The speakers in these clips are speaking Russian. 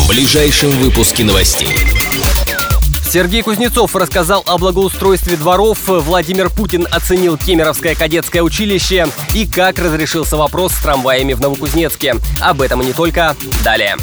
в ближайшем выпуске новостей. Сергей Кузнецов рассказал о благоустройстве дворов, Владимир Путин оценил Кемеровское кадетское училище и как разрешился вопрос с трамваями в Новокузнецке. Об этом и не только. Далее.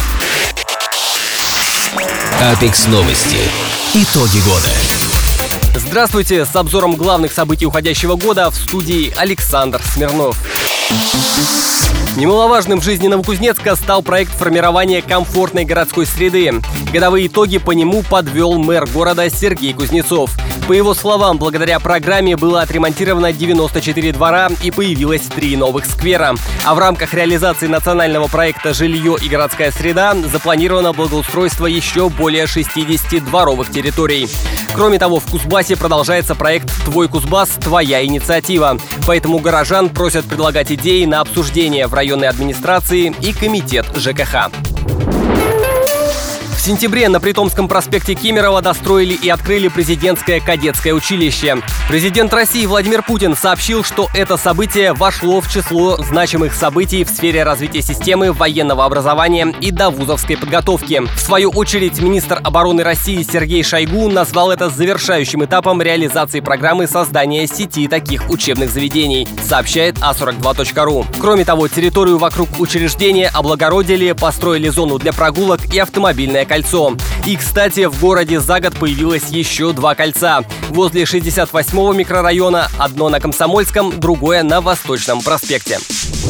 Апекс Новости. Итоги года. Здравствуйте! С обзором главных событий уходящего года в студии Александр Смирнов. Немаловажным в жизни Новокузнецка стал проект формирования комфортной городской среды. Годовые итоги по нему подвел мэр города Сергей Кузнецов. По его словам, благодаря программе было отремонтировано 94 двора и появилось 3 новых сквера. А в рамках реализации национального проекта «Жилье и городская среда» запланировано благоустройство еще более 60 дворовых территорий. Кроме того, в Кузбассе продолжается проект «Твой Кузбасс. Твоя инициатива». Поэтому горожан просят предлагать идеи на обсуждение в районной администрации и комитет ЖКХ. В сентябре на Притомском проспекте Кемерово достроили и открыли президентское кадетское училище. Президент России Владимир Путин сообщил, что это событие вошло в число значимых событий в сфере развития системы военного образования и довузовской подготовки. В свою очередь, министр обороны России Сергей Шойгу назвал это завершающим этапом реализации программы создания сети таких учебных заведений, сообщает a42.ru. Кроме того, территорию вокруг учреждения облагородили, построили зону для прогулок и автомобильное кольцо. И, кстати, в городе за год появилось еще 2 кольца. Возле 68-го микрорайона, одно на Комсомольском, другое на Восточном проспекте.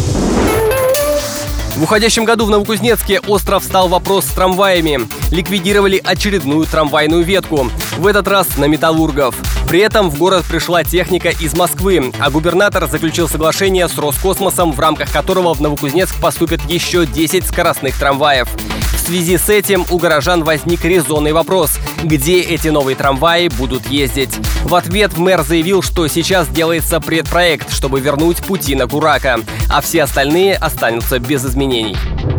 В уходящем году в Новокузнецке остро встал вопрос с трамваями. Ликвидировали очередную трамвайную ветку. В этот раз на Металлургов. При этом в город пришла техника из Москвы, а губернатор заключил соглашение с Роскосмосом, в рамках которого в Новокузнецк поступят еще 10 скоростных трамваев. В связи с этим у горожан возник резонный вопрос: где эти новые трамваи будут ездить? В ответ мэр заявил, что сейчас делается предпроект, чтобы вернуть пути на Курако, а все остальные останутся без изменений.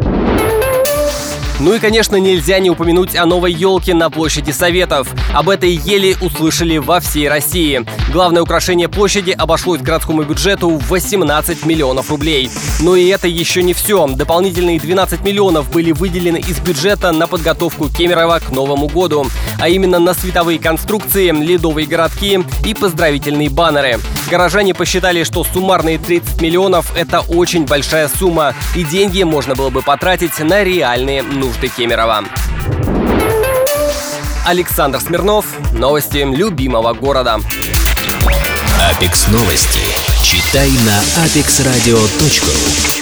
Ну и, конечно, нельзя не упомянуть о новой елке на площади Советов. Об этой еле услышали во всей России. Главное украшение площади обошлось городскому бюджету в 18 миллионов рублей. Но и это еще не все. Дополнительные 12 миллионов были выделены из бюджета на подготовку Кемерово к Новому году. А именно на световые конструкции, ледовые городки и поздравительные баннеры. Горожане посчитали, что суммарные 30 миллионов – это очень большая сумма, и деньги можно было бы потратить на реальные нужды Кемерово. Александр Смирнов. Новости любимого города. Апекс Новости. Читай на apexradio.ru.